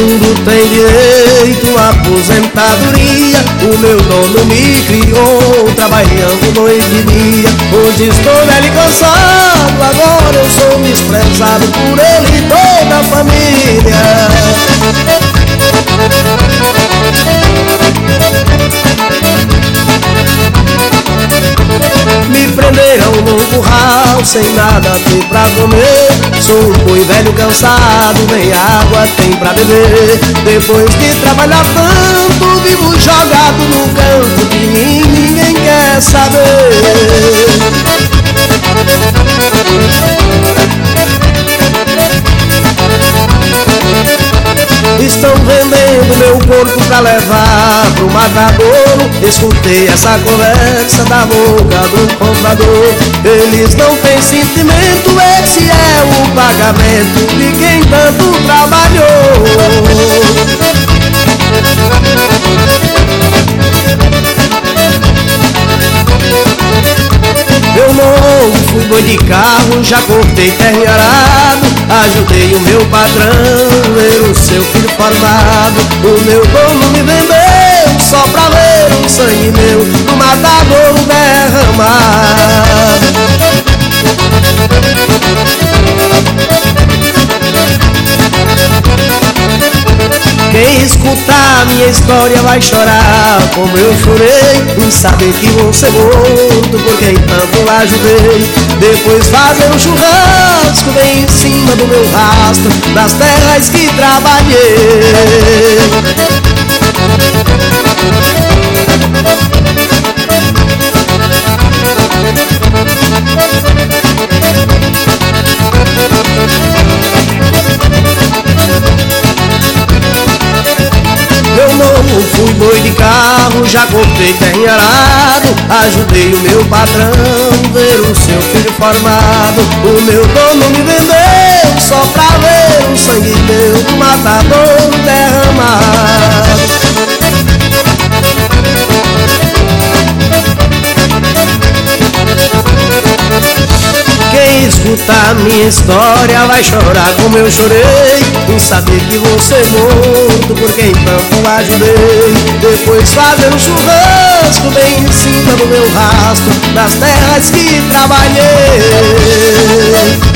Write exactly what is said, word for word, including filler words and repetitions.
mundo tem direito à aposentadoria. O meu dono me criou trabalhando noite e dia. Hoje estou velho e cansado, agora eu sou desprezado por ele e toda a família. Me prenderam no curral, sem nada ter pra comer. Sou um boi velho cansado, nem água tem pra beber. Depois de trabalhar tanto, vivo jogado no canto, de mim ninguém quer saber. Estão vendendo meu corpo pra levar pro matadouro. Escutei essa conversa da boca do comprador. Eles não têm sentimento, esse é o pagamento de quem tanto trabalhou. Eu não fui boi de carro, já cortei terra e arado. Ajudei o meu patrão ver o seu filho formado. O meu dono me vendeu só pra ver o sangue meu no matadouro derramado. Quem escutar minha história vai chorar como eu chorei em saber que vou ser morto por quem tanto ajudei. Depois fazer um churrasco bem em cima do meu rastro, das terras que trabalhei. Eu não fui boi de carro, já cortei terra em arado. Ajudei o meu patrão ver o seu filho formado. O meu dono me vendeu só pra ver o sangue meu do matadouro derramado. Quem escutar minha história vai chorar como eu chorei em saber que vou ser morto por quem tanto ajudei. Depois fazer um churrasco bem em cima do meu rastro, das terras que trabalhei.